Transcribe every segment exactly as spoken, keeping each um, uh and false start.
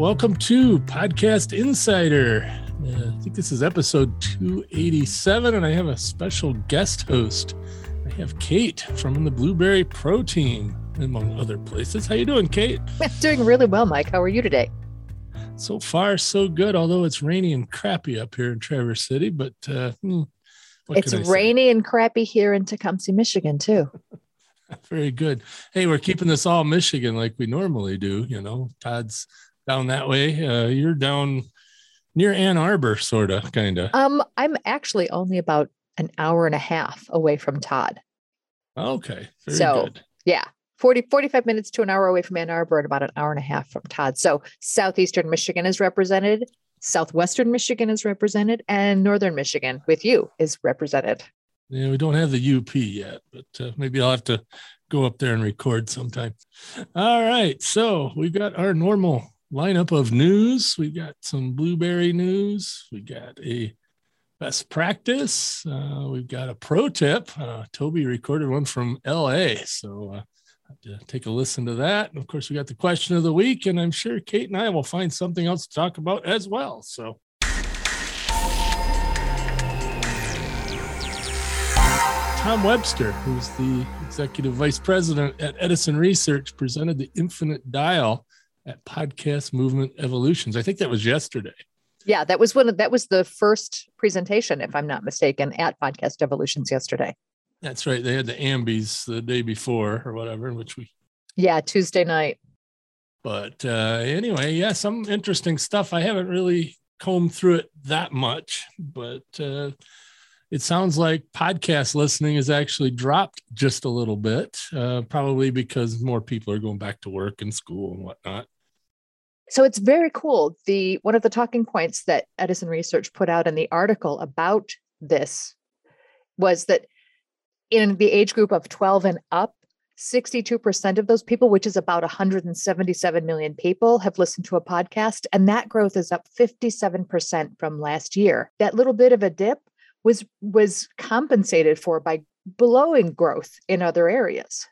welcome to Podcast Insider. Uh, I think this is episode two eighty-seven, and I have a special guest host. I have Kate from the Blueberry Pro Team, among other places. How you doing, Kate? I'm doing really well, Mike. How are you today? So far, so good, although it's rainy and crappy up here in Traverse City, but uh, hmm, it's rainy and crappy here in Tecumseh, Michigan, too. Very good. Hey, we're keeping this all Michigan like we normally do. You know, Todd's down that way. Uh, you're down near Ann Arbor, sort of, kind of. Um, I'm actually only about an hour and a half away from Todd. Okay. Very so, good. Yeah, forty, forty-five minutes to an hour away from Ann Arbor and about an hour and a half from Todd. So Southeastern Michigan is represented, Southwestern Michigan is represented, and Northern Michigan with you is represented. Yeah, we don't have the U P yet, but uh, maybe I'll have to go up there and record sometime. All right. So we've got our normal lineup of news. We've got some Blueberry news. We got a best practice. Uh, we've got a pro tip. Uh, Toby recorded one from L A. So uh, I have to take a listen to that. And of course, we got the question of the week, and I'm sure Kate and I will find something else to talk about as well. So. Tom Webster, who's the executive vice president at Edison Research, presented the Infinite Dial at Podcast Movement Evolutions. I think that was yesterday. Yeah, that was one of, that was the first presentation, if I'm not mistaken, at Podcast Evolutions yesterday. That's right. They had the Ambies the day before or whatever, in which we. Yeah, Tuesday night. But uh, anyway, yeah, some interesting stuff. I haven't really combed through it that much, but uh, it sounds like podcast listening has actually dropped just a little bit, uh, probably because more people are going back to work and school and whatnot. So it's very cool. The one of the talking points that Edison Research put out in the article about this was that in the age group of twelve and up, sixty-two percent of those people, which is about one hundred seventy-seven million people, have listened to a podcast. And that growth is up fifty-seven percent from last year. That little bit of a dip was was compensated for by blowing growth in other areas.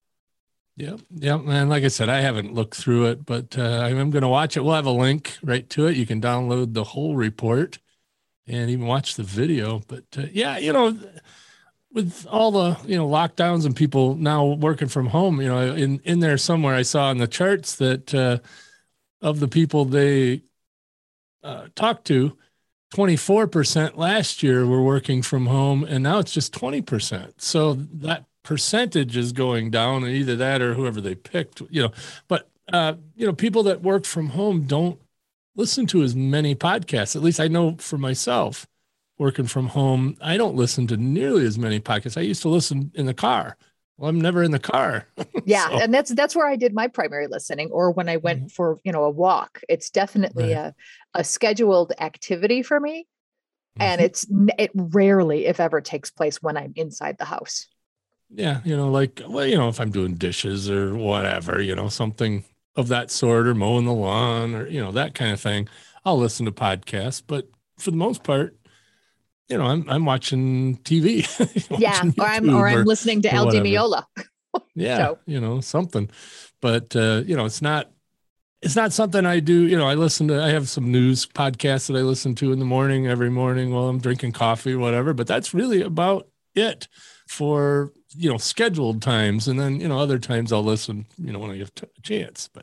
Yeah, yeah, and like I said, I haven't looked through it, but uh, I'm going to watch it. We'll have a link right to it. You can download the whole report and even watch the video. But uh, yeah, you know, with all the you know lockdowns and people now working from home, you know, in in there somewhere I saw in the charts that uh, of the people they uh, talked to, twenty-four percent last year were working from home, and now it's just twenty percent. So that percentage is going down, and either that or whoever they picked, you know, but, uh, you know, people that work from home don't listen to as many podcasts. At least I know for myself working from home, I don't listen to nearly as many podcasts. I used to listen in the car. Well, I'm never in the car. Yeah. So. And that's, that's where I did my primary listening, or when I went mm-hmm. for, you know, a walk. It's definitely right. a, a scheduled activity for me. Mm-hmm. And it's, it rarely, if ever, takes place when I'm inside the house. Yeah. You know, like, well, you know, if I'm doing dishes or whatever, you know, something of that sort, or mowing the lawn or, you know, that kind of thing, I'll listen to podcasts. But for the most part, you know, I'm I'm watching T V. Yeah, or I'm or I'm or, or to Al Di Meola. Yeah, so. you know, something. But uh, you know, it's not it's not something I do. You know, I listen to. I have some news podcasts that I listen to in the morning every morning while I'm drinking coffee, whatever. But that's really about it for you know scheduled times, and then you know other times I'll listen. You know, when I get a chance. But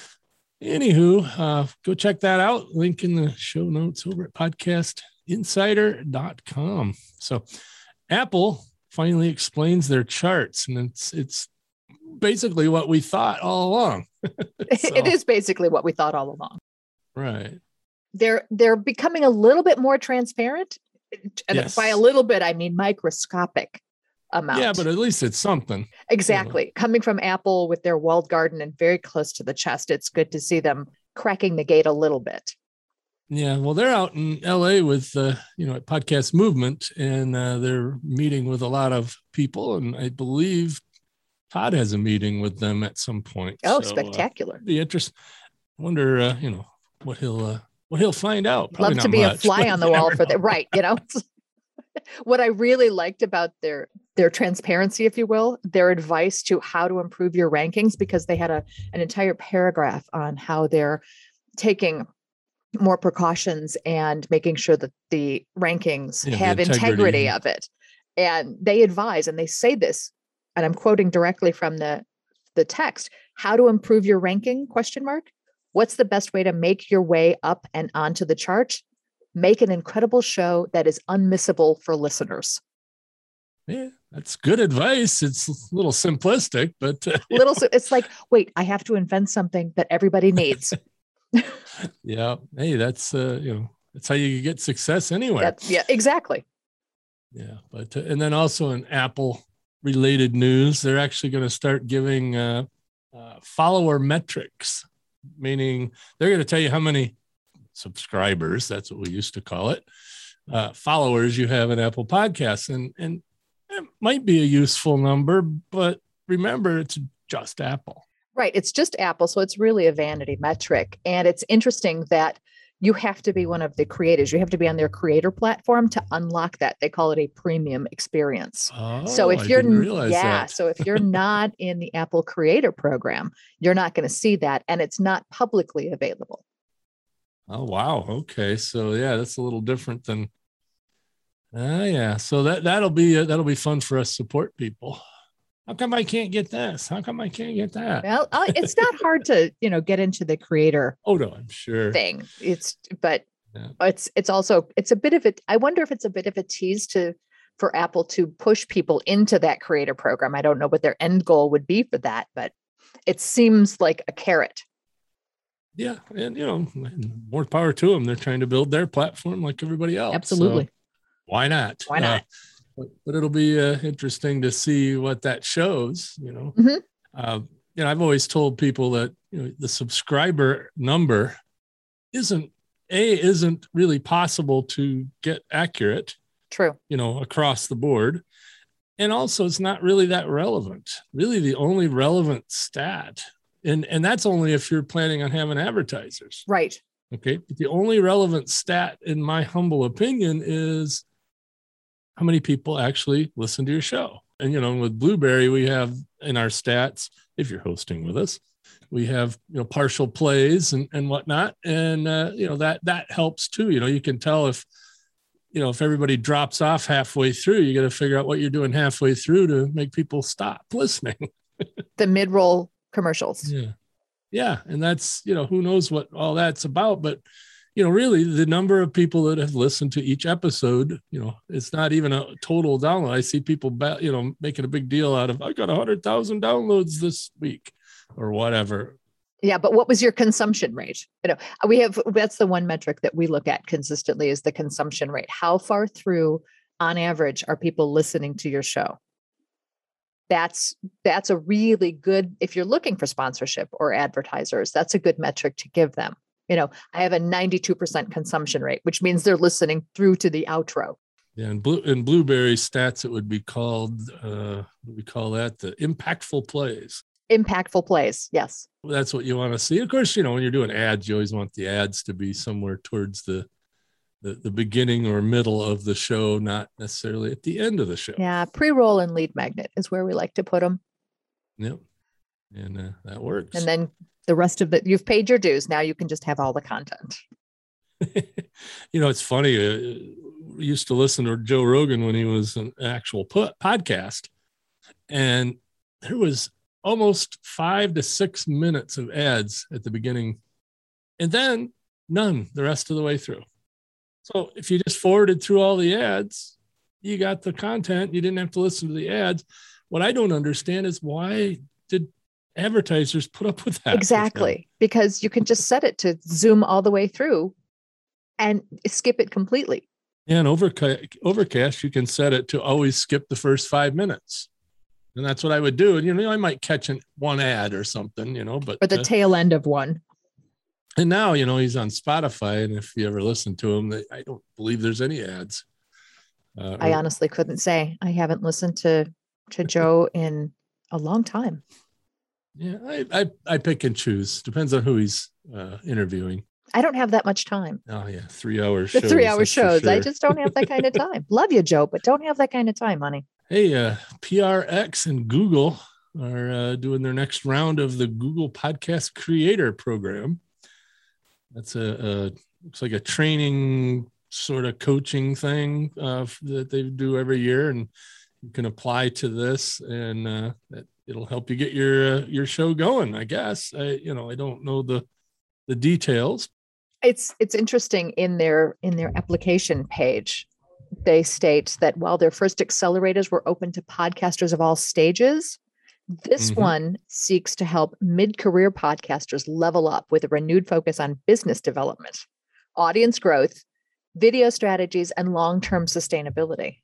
anywho, uh, go check that out. Link in the show notes over at podcast insider dot com. So Apple finally explains their charts, and it's it's basically what we thought all along. So, it is basically what we thought all along. Right. They're they're becoming a little bit more transparent. And yes. By a little bit, I mean microscopic amount. Yeah, but at least it's something. Exactly. You know. Coming from Apple with their walled garden and very close to the chest, it's good to see them cracking the gate a little bit. Yeah, well, they're out in L A with, uh, you know, at Podcast Movement, and uh, they're meeting with a lot of people. And I believe Todd has a meeting with them at some point. Oh, so, spectacular. Uh, be interesting. I wonder, uh, you know, what he'll uh, what he'll find out. Probably Love to be much, a fly on the wall for that. Right. You know, what I really liked about their their transparency, if you will, their advice to how to improve your rankings, because they had a an entire paragraph on how their taking more precautions and making sure that the rankings Yeah, the have integrity. integrity of it. And they advise, and they say this, and I'm quoting directly from the, the text, how to improve your ranking, question mark. What's the best way to make your way up and onto the charts? Make an incredible show that is unmissable for listeners. Yeah, that's good advice. It's a little simplistic, but uh, little, so it's like, wait, I have to invent something that everybody needs. yeah. Hey, that's, uh, you know, that's how you get success anywhere. That's, yeah, exactly. Yeah. But, uh, and then also in Apple related news, they're actually going to start giving uh, uh, follower metrics, meaning they're going to tell you how many subscribers, that's what we used to call it, uh, followers you have in Apple Podcasts. And, and it might be a useful number, but remember, it's just Apple. Right. It's just Apple. So it's really a vanity metric. And it's interesting that you have to be one of the creators. You have to be on their creator platform to unlock that. They call it a premium experience. Oh, so if I you're didn't realize yeah, that. so if you're not in the Apple creator program, you're not going to see that. And it's not publicly available. Oh, wow. Okay. So yeah, that's a little different than, uh, yeah. So that, that'll be, uh, that'll be fun for us support people. How come I can't get this? How come I can't get that? Well, uh, it's not hard to, you know, get into the creator Oh no, I'm sure. thing. It's, but yeah. it's, it's also, it's a bit of it. I wonder if it's a bit of a tease to, for Apple to push people into that creator program. I don't know what their end goal would be for that, but it seems like a carrot. Yeah. And, you know, more power to them. They're trying to build their platform like everybody else. Absolutely. So why not? Why not? Uh, but, but it'll be uh, interesting to see what that shows, you know. Mm-hmm. Uh, you know, I've always told people that, you know, the subscriber number isn't, A, isn't really possible to get accurate. True. You know, across the board. And also it's not really that relevant. Really the only relevant stat. And, and that's only if you're planning on having advertisers. Right. Okay. But the only relevant stat, in my humble opinion, is how many people actually listen to your show. And, you know, with Blueberry, we have in our stats, if you're hosting with us, we have, you know, partial plays and, and whatnot. And, uh, you know, that, that helps too. You know, you can tell if, you know, if everybody drops off halfway through, you got to figure out what you're doing halfway through to make people stop listening. The mid-roll commercials. Yeah. Yeah. And that's, you know, who knows what all that's about, but, you know, really the number of people that have listened to each episode, you know, it's not even a total download. I see people, you know, making a big deal out of, I got a hundred thousand downloads this week or whatever. Yeah. But what was your consumption rate? You know, we have, that's the one metric that we look at consistently is the consumption rate. How far through on average are people listening to your show? That's, that's a really good, if you're looking for sponsorship or advertisers, that's a good metric to give them. You know, I have a ninety-two percent consumption rate, which means they're listening through to the outro. Yeah. And blue in Blueberry stats, it would be called, uh, what we call that, the impactful plays. Impactful plays. Yes. That's what you want to see. Of course, you know, when you're doing ads, you always want the ads to be somewhere towards the, the, the beginning or middle of the show, not necessarily at the end of the show. Yeah. Pre-roll and lead magnet is where we like to put them. Yep. And uh, that works. And then the rest of it, you've paid your dues. Now you can just have all the content. You know, it's funny. Uh, we used to listen to Joe Rogan when he was an actual po- podcast. And there was almost five to six minutes of ads at the beginning. And then none the rest of the way through. So if you just forwarded through all the ads, you got the content. You didn't have to listen to the ads. What I don't understand is why did advertisers put up with that? Exactly. Because you can just set it to zoom all the way through and skip it completely. Yeah, and Overcast, Overcast, you can set it to always skip the first five minutes. And that's what I would do. And, you know, I might catch an, one ad or something, you know, but. Or the uh, tail end of one. And now, you know, he's on Spotify. And if you ever listen to him, they, I don't believe there's any ads. Uh, I or, honestly couldn't say. I haven't listened to, to Joe in a long time. Yeah, I, I, I pick and choose. Depends on who he's uh, interviewing. I don't have that much time. Oh, yeah. Three hours. The shows, three hour shows. Sure. I just don't have that kind of time. Love you, Joe, but don't have that kind of time, honey. Hey, uh, P R X and Google are uh, doing their next round of the Google Podcast Creator Program. That's a, a looks like a training sort of coaching thing uh, that they do every year, and you can apply to this, and uh, that it'll help you get your uh, your show going. I guess I, you know, I don't know the the details. It's it's interesting in their in their application page. They state that while their first accelerators were open to podcasters of all stages, this mm-hmm. one seeks to help mid-career podcasters level up with a renewed focus on business development, audience growth, video strategies, and long-term sustainability.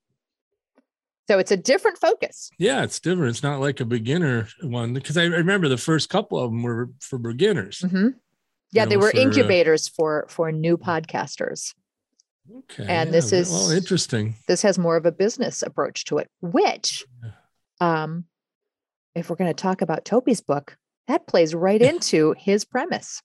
So it's a different focus. Yeah, it's different. It's not like a beginner one, because I remember the first couple of them were for beginners. Mm-hmm. Yeah, you know, they were for, incubators uh, for for new podcasters. Okay. And yeah, this is well, interesting. This has more of a business approach to it, which, um, if we're going to talk about Toby's book, that plays right into his premise.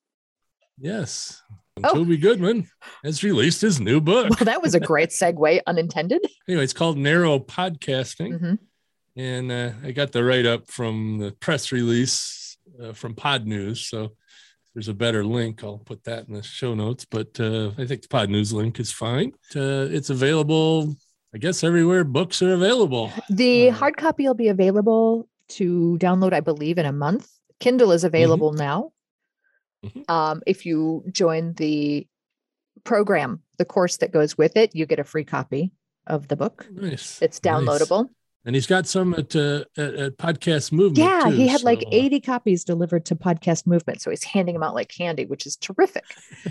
Yes. Oh. Toby Goodman has released his new book. Well, that was a great segue, unintended. Anyway, it's called Narrow Podcasting. Mm-hmm. And uh, I got the write-up from the press release uh, from Pod News. So there's a better link. I'll put that in the show notes. But uh, I think the Pod News link is fine. Uh, it's available, I guess, everywhere books are available. The uh, hard copy will be available to download, I believe, in a month. Kindle is available mm-hmm. now. Mm-hmm. Um, if you join the program, the course that goes with it, you get a free copy of the book. Nice. It's downloadable. Nice. And he's got some at, uh, at, at Podcast Movement. Yeah, too, he had so. like eighty copies delivered to Podcast Movement. So he's handing them out like candy, which is terrific.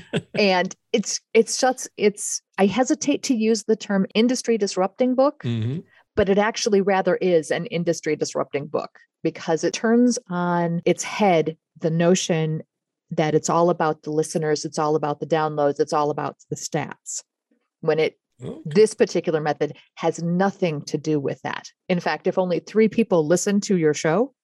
And it's, it's just, it's, I hesitate to use the term industry disrupting book, mm-hmm. but it actually rather is an industry disrupting book, because it turns on its head the notion that it's all about the listeners, it's all about the downloads, it's all about the stats. When it, okay. This particular method has nothing to do with that. In fact, if only three people listen to your show,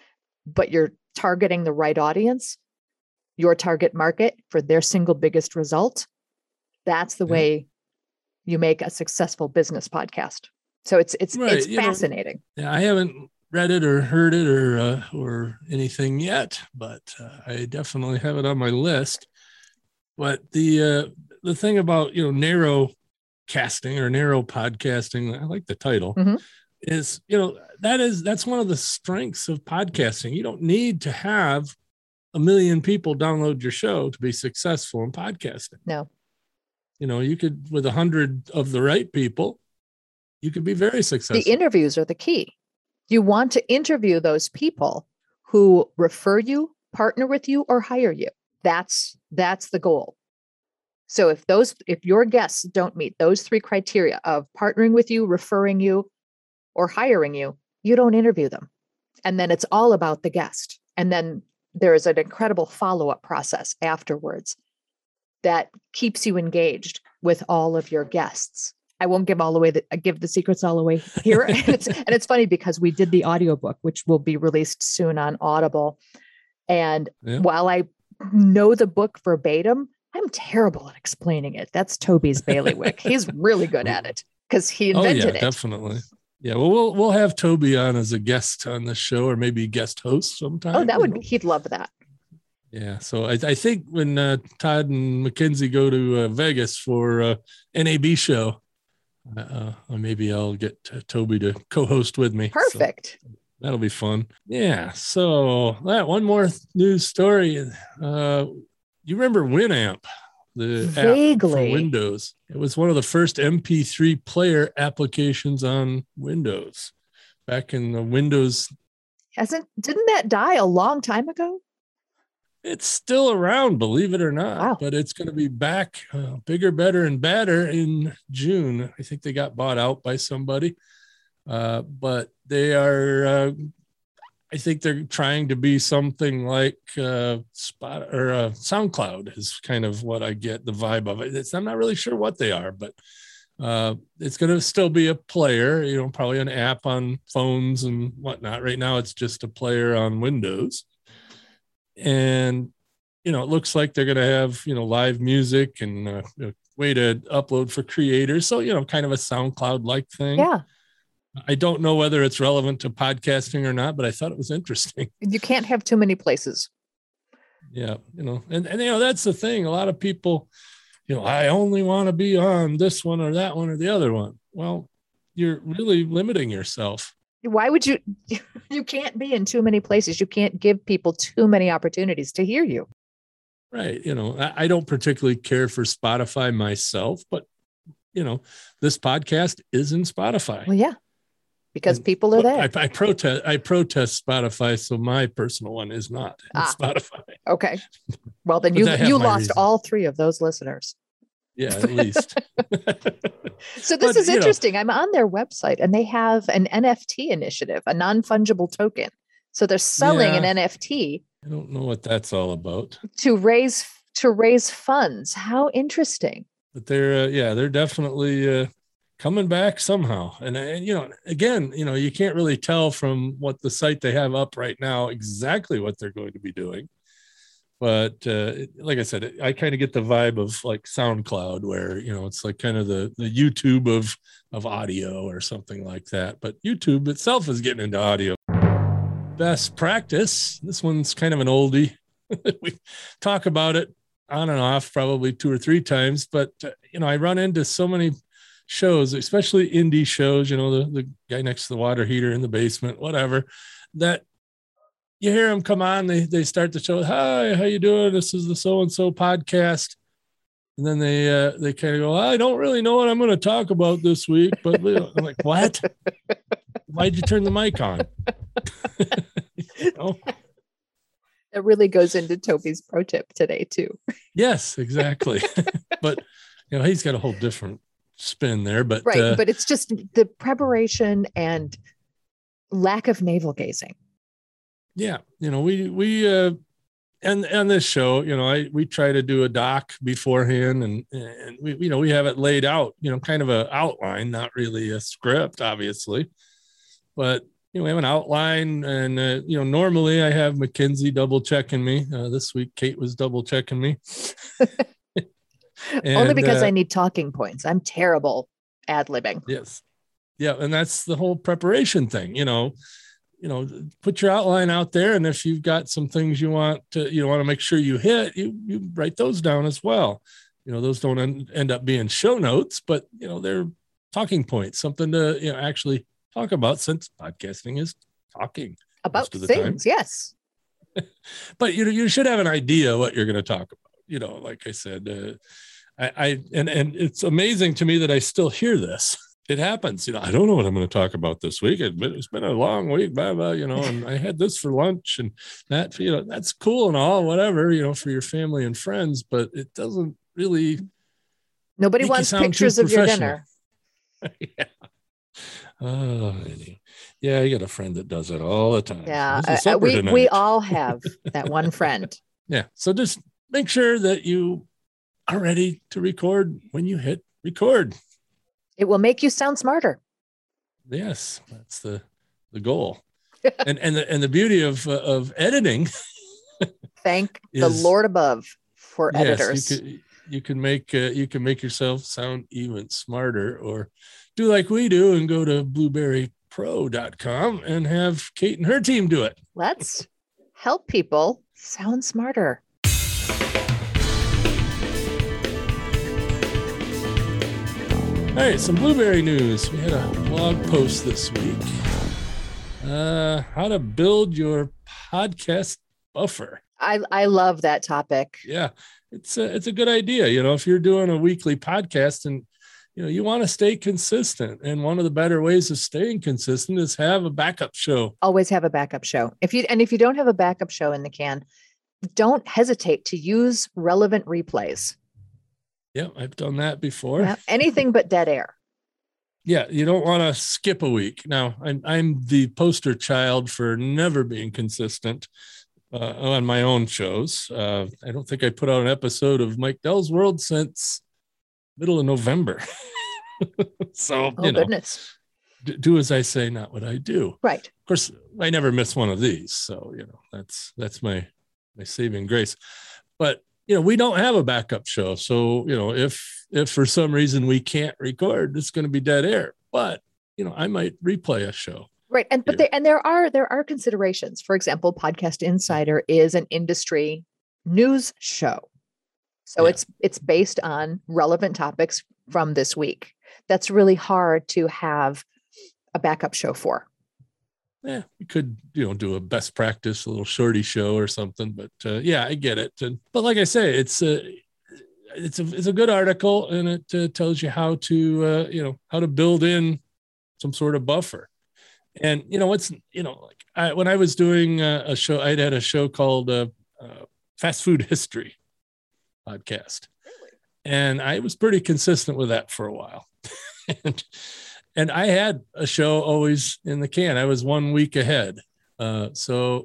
but you're targeting the right audience, your target market for their single biggest result, that's the yeah. way you make a successful business podcast. So it's it's right. it's you fascinating. Know, yeah, I haven't read it or heard it or uh, or anything yet, but uh, I definitely have it on my list. But the uh, the thing about, you know, narrow casting or narrow podcasting, I like the title, mm-hmm. is, you know, that is that's one of the strengths of podcasting. You don't need to have a million people download your show to be successful in podcasting. No. You know, you could, with a hundred of the right people, you could be very successful. The interviews are the key. You want to interview those people who refer you, partner with you, or hire you. That's that's the goal. So if those if your guests don't meet those three criteria of partnering with you, referring you, or hiring you, you don't interview them. And then it's all about the guest. And then there is an incredible follow-up process afterwards that keeps you engaged with all of your guests. I won't give all the way that I give the secrets all away here. and, it's, and it's funny because we did the audiobook, which will be released soon on Audible. And yeah. while I know the book verbatim, I'm terrible at explaining it. That's Toby's bailiwick. He's really good at it because he invented oh, yeah, it. Definitely. Yeah. Well, we'll we'll have Toby on as a guest on the show, or maybe guest host sometime. Oh, that would be, he'd love that. Yeah. So I, I think when uh, Todd and Mackenzie go to uh, Vegas for uh, N A B show, uh, maybe I'll get uh, Toby to co-host with me. Perfect. So that'll be fun. Yeah. So that one more news story. Uh, you remember Winamp, the Vaguely. app for Windows? It was one of the first M P three player applications on Windows back in the Windows. Hasn't didn't that die a long time ago? It's still around, believe it or not, wow. but it's going to be back uh, bigger, better, and badder in June. I think they got bought out by somebody, uh, but they are, uh, I think they're trying to be something like uh, Spot or uh, SoundCloud is kind of what I get the vibe of it. It's, I'm not really sure what they are, but uh, it's going to still be a player, you know, probably an app on phones and whatnot. Right now, it's just a player on Windows. And, you know, it looks like they're going to have, you know, live music and uh, a way to upload for creators. So, you know, kind of a SoundCloud-like thing. Yeah. I don't know whether it's relevant to podcasting or not, but I thought it was interesting. You can't have too many places. Yeah. You know, and, and, you know, that's the thing. A lot of people, you know, I only want to be on this one or that one or the other one. Well, you're really limiting yourself. Why would you? You can't be in too many places. You can't give people too many opportunities to hear you. Right. You know, I, I don't particularly care for Spotify myself, but, you know, this podcast is in Spotify. Well, yeah, because and, people are there. I, I protest. I protest Spotify, so my personal one is not in ah, Spotify. Okay. Well, then you you lost reason. all three of those listeners. Yeah, at least. So this but, is interesting. Know, I'm on their website and they have an N F T initiative, a non-fungible token. So they're selling yeah, an N F T. I don't know what that's all about. To raise to raise funds. How interesting. But they're uh, yeah, they're definitely uh, coming back somehow. And and you know, again, you know, you can't really tell from what the site they have up right now exactly what they're going to be doing. But uh, like I said, I kind of get the vibe of like SoundCloud, where, you know, it's like kind of the, the YouTube of, of audio or something like that. But YouTube itself is getting into audio. Best practice. This one's kind of an oldie. We talk about it on and off probably two or three times. But, uh, you know, I run into so many shows, especially indie shows, you know, the, the guy next to the water heater in the basement, whatever, that you hear them come on, they they start the show. Hi, how you doing? This is the so-and-so podcast. And then they uh, they kind of go, I don't really know what I'm going to talk about this week. But I'm like, what? Why'd you turn the mic on? You know? It really goes into Toby's pro tip today, too. Yes, exactly. But, you know, he's got a whole different spin there. But right. Uh, but it's just the preparation and lack of navel gazing. Yeah, you know, we we uh, and and this show, you know, I we try to do a doc beforehand, and and we you know we have it laid out, you know, kind of a outline, not really a script, obviously, but you know we have an outline, and uh, you know normally I have Mackenzie double checking me. Uh, this week, Kate was double checking me. And, only because uh, I need talking points. I'm terrible ad-libbing. Yes, yeah, and that's the whole preparation thing, you know. You know, put your outline out there. And if you've got some things you want to, you want to make sure you hit, you, you write those down as well. You know, those don't end, end up being show notes, but, you know, they're talking points, something to, you know, actually talk about, since podcasting is talking about things. Yes. But, you know, you should have an idea what you're going to talk about. You know, like I said, uh, I, I, and, and it's amazing to me that I still hear this. It happens, you know, I don't know what I'm going to talk about this week. It's been, it's been a long week, blah, blah, you know, and I had this for lunch, and that, you know, that's cool and all, whatever, you know, for your family and friends, but it doesn't really. Nobody wants pictures of your dinner. Yeah. Oh, yeah. You got a friend that does it all the time. Yeah. Uh, we, we all have that one friend. Yeah. So just make sure that you are ready to record when you hit record. It will make you sound smarter. Yes, that's the the goal. and and the and the beauty of uh, of editing. Thank is, the Lord above for yes, editors. You can, you can make uh, you can make yourself sound even smarter, or do like we do and go to blueberry pro dot com and have Kate and her team do it. Let's help people sound smarter. All right, some Blueberry news. We had a blog post this week. Uh, how to build your podcast buffer. I, I love that topic. Yeah, it's a, it's a good idea. You know, if you're doing a weekly podcast and, you know, you want to stay consistent. And one of the better ways of staying consistent is have a backup show. Always have a backup show. If you and if you don't have a backup show in the can, don't hesitate to use relevant replays. Yeah, I've done that before. Yeah, anything but dead air. Yeah, you don't want to skip a week. Now, I'm I'm the poster child for never being consistent uh, on my own shows. Uh, I don't think I put out an episode of Mike Dell's World since middle of November. So, oh, you know, goodness. D- do as I say, not what I do. Right. Of course, I never miss one of these. So, you know, that's that's my my saving grace. But you know, we don't have a backup show. So, you know, if, if for some reason we can't record, it's going to be dead air, but, you know, I might replay a show. Right. And, but there, and there are, there are considerations. For example, Podcast Insider is an industry news show. So Yeah. it's it's based on relevant topics from this week. That's really hard to have a backup show for. Yeah, we could, you know, do a best practice, a little shorty show or something. But uh, yeah, I get it. And but like I say, it's a it's a it's a good article, and it uh, tells you how to uh, you know how to build in some sort of buffer. And you know, it's you know, like I, when I was doing a, a show, I'd had a show called uh, uh, Fast Food History podcast, and I was pretty consistent with that for a while. and, And I had a show always in the can. I was one week ahead. Uh, so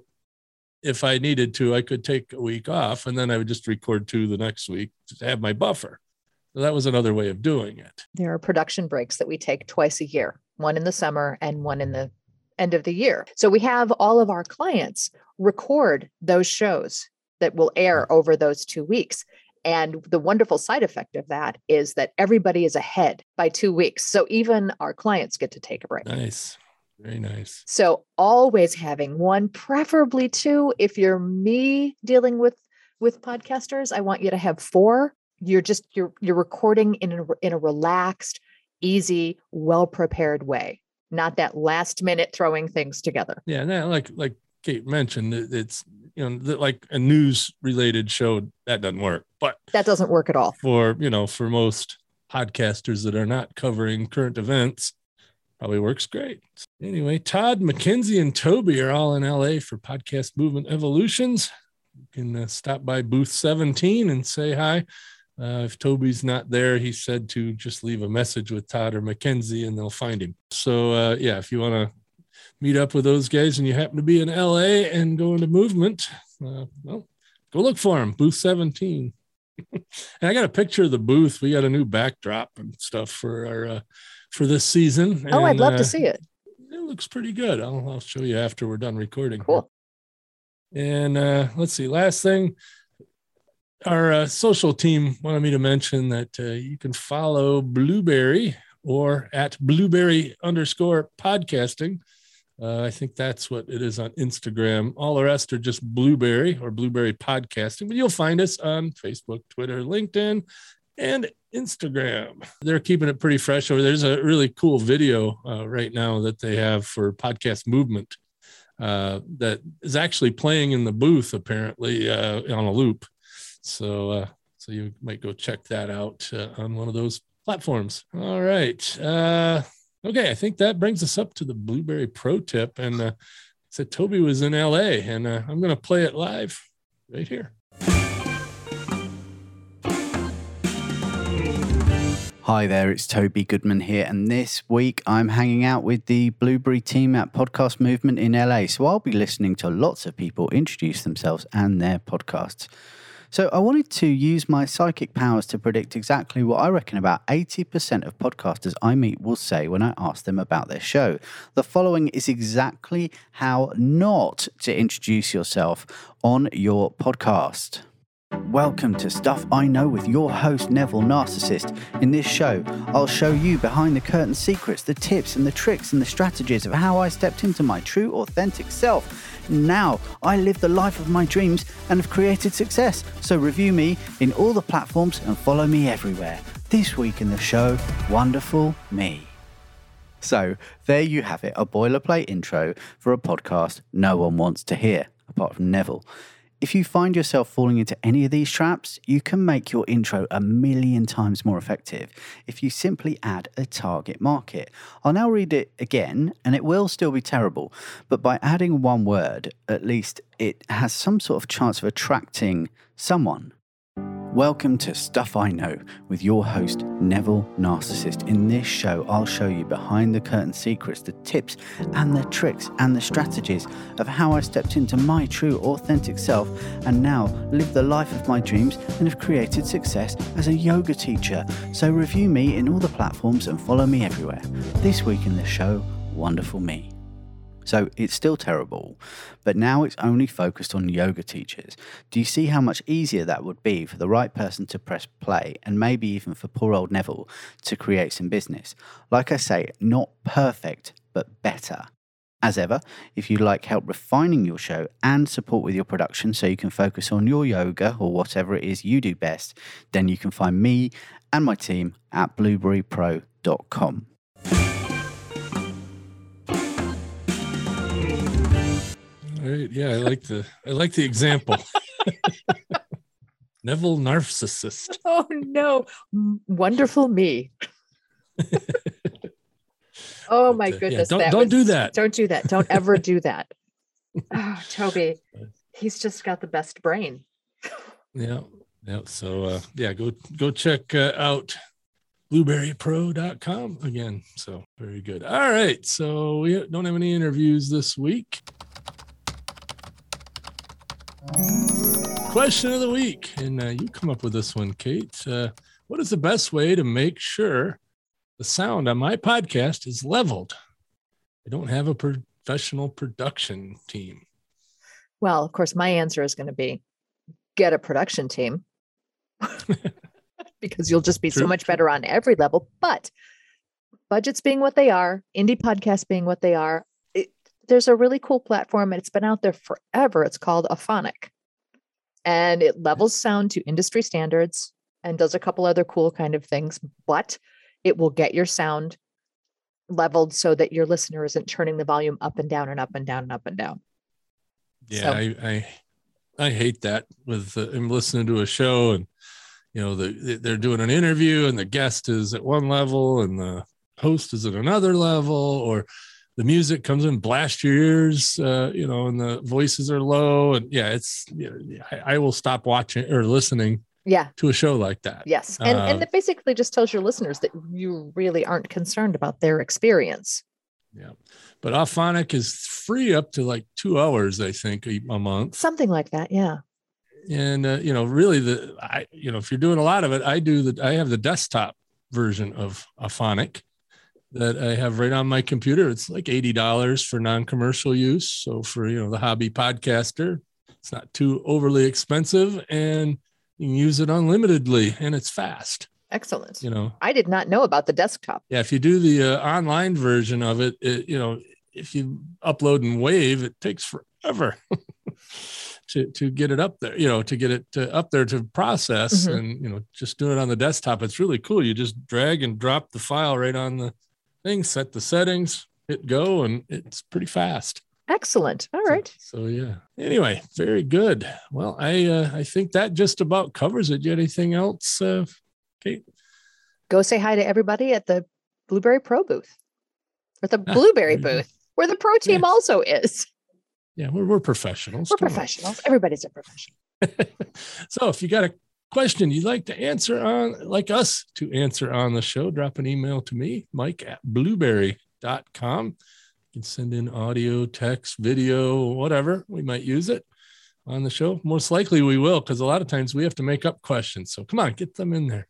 if I needed to, I could take a week off, and then I would just record two the next week to have my buffer. So that was another way of doing it. There are production breaks that we take twice a year, one in the summer and one in the end of the year. So we have all of our clients record those shows that will air over those two weeks. And the wonderful side effect of that is that everybody is ahead by two weeks. So even our clients get to take a break. Nice. Very nice. So always having one, preferably two. If you're me dealing with, with podcasters, I want you to have four. You're just, you're, you're recording in a, in a relaxed, easy, well-prepared way, not that last minute throwing things together. Yeah. That, like, like Kate mentioned, it's, you know, like a news related show that doesn't work, but that doesn't work at all for, you know, for most podcasters that are not covering current events, probably works great. Anyway, Todd, Mackenzie, and Toby are all in L A for Podcast Movement Evolutions. You can uh, stop by booth seventeen and say hi. Uh, if Toby's not there, he said to just leave a message with Todd or Mackenzie and they'll find him. So uh, yeah, if you want to meet up with those guys and you happen to be in L A and go into movement, uh, well, go look for them, booth seventeen. And I got a picture of the booth. We got a new backdrop and stuff for our uh, for this season. Oh, and, I'd love uh, to see it. It looks pretty good. I'll, I'll show you after we're done recording. Cool. And uh, let's see, last thing, our uh, social team wanted me to mention that uh, you can follow Blueberry or at Blueberry underscore podcasting. Uh, I think that's what it is on Instagram. All the rest are just Blueberry or Blueberry Podcasting, but you'll find us on Facebook, Twitter, LinkedIn, and Instagram. They're keeping it pretty fresh over there. There's a really cool video uh, right now that they have for Podcast Movement uh, that is actually playing in the booth, apparently, uh, on a loop. So, uh, so you might go check that out uh, on one of those platforms. All right. Uh, Okay, I think that brings us up to the Blueberry Pro Tip. And uh, said Toby was in L A, and uh, I'm going to play it live right here. Hi there, it's Toby Goodman here, and this week I'm hanging out with the Blueberry team at Podcast Movement in L A. So I'll be listening to lots of people introduce themselves and their podcasts. So I wanted to use my psychic powers to predict exactly what I reckon about eighty percent of podcasters I meet will say when I ask them about their show. The following is exactly how not to introduce yourself on your podcast. Welcome to Stuff I Know with your host, Neville Narcissist. In this show, I'll show you behind the curtain secrets, the tips and the tricks and the strategies of how I stepped into my true, authentic self. Now, I live the life of my dreams and have created success. So review me in all the platforms and follow me everywhere. This week in the show, Wonderful Me. So there you have it, a boilerplate intro for a podcast no one wants to hear, apart from Neville. If you find yourself falling into any of these traps, you can make your intro a million times more effective if you simply add a target market. I'll now read it again, and it will still be terrible, but by adding one word, at least it has some sort of chance of attracting someone. Welcome to Stuff I Know with your host, Neville Narcissist. In this show, I'll show you behind the curtain secrets, the tips and the tricks and the strategies of how I stepped into my true, authentic self and now live the life of my dreams and have created success as a yoga teacher. So review me in all the platforms and follow me everywhere. This week in the show, Wonderful Me. So it's still terrible, but now it's only focused on yoga teachers. Do you see how much easier that would be for the right person to press play and maybe even for poor old Neville to create some business? Like I say, not perfect, but better. As ever, if you'd like help refining your show and support with your production so you can focus on your yoga or whatever it is you do best, then you can find me and my team at blueberry pro dot com. All right. Yeah, I like the I like the example. Neville Narcissist. Oh no. Wonderful me. Oh my But, uh, goodness. yeah, don't that don't was, do that. Don't do that. Don't ever do that. Oh, Toby, he's just got the best brain. Yeah. Yeah. So uh, yeah, go go check uh, out blueberry pro dot com again. So very good. All right. So we don't have any interviews this week. Question of the week. And uh, you come up with this one, Kate. Uh, what is the best way to make sure the sound on my podcast is leveled? I don't have a professional production team. Well, of course, my answer is going to be get a production team because you'll just be True, so much true. better on every level. But budgets being what they are, indie podcasts being what they are, it, there's a really cool platform and it's been out there forever. It's called Auphonic, and it levels sound to industry standards and does a couple other cool kind of things, but it will get your sound leveled so that your listener isn't turning the volume up and down and up and down and up and down. Yeah, So- I, I I hate that. With uh, I'm listening to a show and you know the, they're doing an interview and the guest is at one level and the host is at another level, or the music comes in, blast your ears, uh, you know, and the voices are low, and yeah, it's you know, I, I will stop watching or listening Yeah. to a show like that. Yes. And, Uh, and it basically just tells your listeners that you really aren't concerned about their experience. Yeah, but Auphonic is free up to like two hours, I think, a, a month. Something like that. Yeah. And uh, you know, really, the I you know, if you're doing a lot of it, I do the I have the desktop version of Auphonic that I have right on my computer. It's like eighty dollars for non-commercial use. So for you know the hobby podcaster, it's not too overly expensive, and you can use it unlimitedly, and it's fast. Excellent. You know, I did not know about the desktop. yeah. If you do the uh, online version of it, it, you know, if you upload in Wave, it takes forever. To, to get it up there, you know, to get it to, up there to process. Mhm. And, you know, just doing it on the desktop, it's really cool. You just drag and drop the file right on the thing, set the settings, hit go, and it's pretty fast. Excellent. All So- right. So, yeah. Anyway, very good. Well, I uh, I think that just about covers it. You got anything else, uh, Kate? Go say hi to everybody at the Blueberry Pro booth or the Blueberry there you go. booth where the pro team Yes. also is. Yeah, we're, we're professionals. We're Come on. professionals. Everybody's a professional. So if you got a question you'd like to answer on, like us to answer on the show, drop an email to me, Mike at blueberry dot com. You can send in audio, text, video, whatever. We might use it on the show. Most likely we will, because a lot of times we have to make up questions. So come on, get them in there.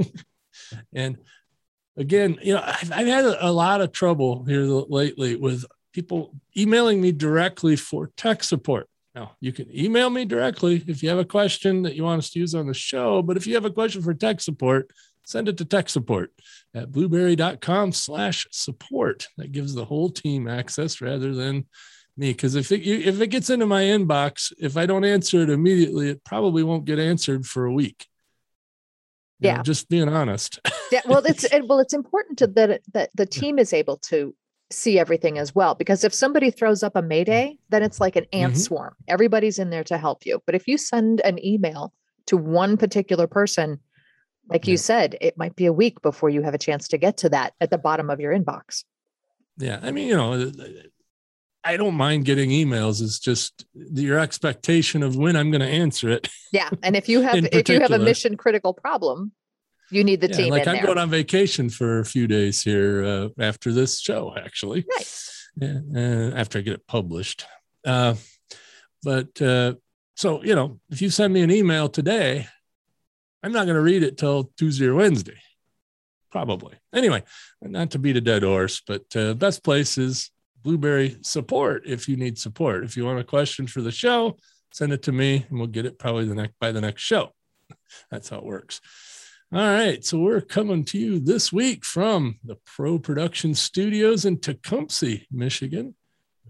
And again, you know, I've, I've had a, a lot of trouble here lately with people emailing me directly for tech support. Now, you can email me directly if you have a question that you want us to use on the show. But if you have a question for tech support, send it to tech support at blueberry dot com slash support. That gives the whole team access rather than me. Because if it, if it gets into my inbox, if I don't answer it immediately, it probably won't get answered for a week. You Yeah. know, just being honest. Yeah. Well, it's it, well, it's important to that it- that the team is able to see everything as well, because if somebody throws up a Mayday, then it's like an ant Mhm. swarm. Everybody's in there to help you. But if you send an email to one particular person, like you Yeah. said, it might be a week before you have a chance to get to that at the bottom of your inbox. Yeah. I mean, you know, I don't mind getting emails. It's just your expectation of when I'm going to answer it. Yeah. And if you have In if you have a particular. mission critical problem, you need the Yeah, team like in I'm there. going on vacation for a few days here uh, after this show, actually. Nice. Yeah, uh, after I get it published. Uh, but uh, so, you know, if you send me an email today, I'm not going to read it till Tuesday or Wednesday, probably. Anyway, not to beat a dead horse, but uh, best place is Blueberry support if you need support. If you want a question for the show, send it to me and we'll get it probably the next by the next show. That's how it works. All right, so we're coming to you this week from the Pro Production Studios in Tecumseh, Michigan.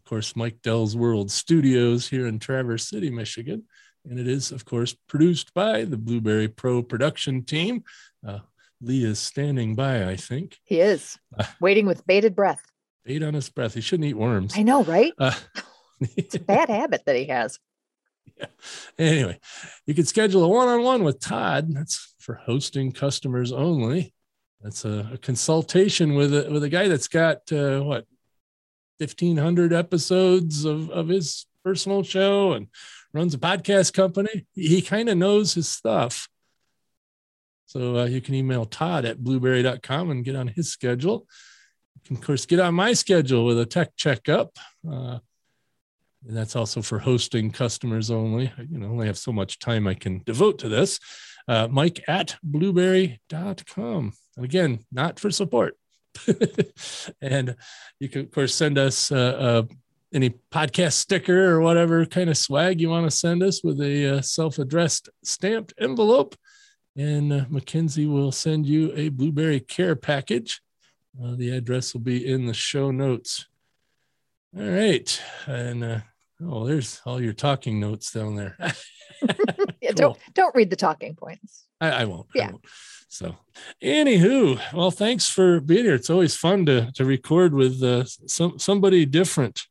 course, Mike Dell's World Studios here in Traverse City, Michigan. And it is, of course, produced by the Blueberry Pro production team. Uh, Lee is standing by, I think. He is, uh, waiting with bated breath. Bait on his breath. He shouldn't eat worms. I know, right? Uh, it's a bad habit that he has. Yeah. Anyway, you can schedule a one-on-one with Todd. That's for hosting customers only. That's a, a consultation with a, with a guy that's got, uh, what, fifteen hundred episodes of, of his personal show and runs a podcast company. He kind of knows his stuff. So uh, you can email Todd at blueberry dot com and get on his schedule. You can, of course, get on my schedule with a tech checkup. Uh, and that's also for hosting customers only. I you know, only have so much time I can devote to this. Uh, Mike at blueberry dot com. And again, not for support. And you can, of course, send us uh, uh, any podcast sticker or whatever kind of swag you want to send us with a uh, self-addressed stamped envelope. And uh, Mackenzie will send you a Blueberry Care package. Uh, the address will be in the show notes. All right. And uh, oh, there's all your talking notes down there. Yeah, don't, cool. don't read the talking points. I, I won't. Yeah. I won't. So, anywho, well, thanks for being here. It's always fun to to record with uh, some somebody different.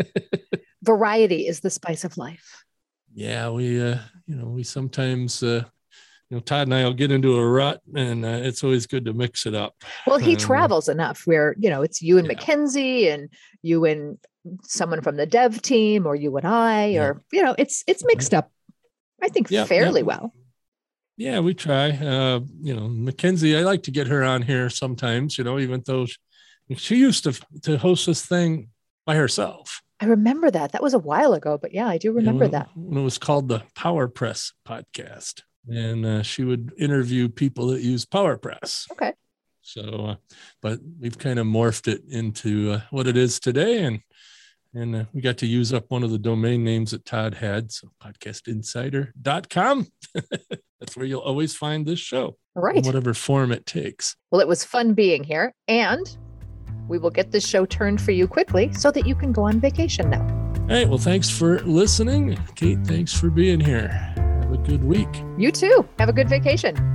Variety is the spice of life. Yeah, we, uh, you know, we sometimes, uh, you know, Todd and I will get into a rut, and uh, it's always good to mix it up. Well, he um, travels enough where, you know, it's you and yeah. Mackenzie and you and someone from the dev team, or you and I, yeah. or, you know, it's it's mixed up, I think, yeah, fairly yeah. well. Yeah, we try. Uh, you know, Mackenzie, I like to get her on here sometimes, you know, even though she, she used to to host this thing by herself. I remember that. That was a while ago, but yeah, I do remember you know, that. When it was called the PowerPress podcast. And uh, she would interview people that use PowerPress. Okay. So, uh, but we've kind of morphed it into uh, what it is today. And and uh, we got to use up one of the domain names that Todd had. So podcast insider dot com. That's where you'll always find this show. All right. In whatever form it takes. Well, it was fun being here. And we will get this show turned for you quickly so that you can go on vacation now. All right. Well, thanks for listening. Kate, thanks for being here. Have a good week. You too. Have a good vacation.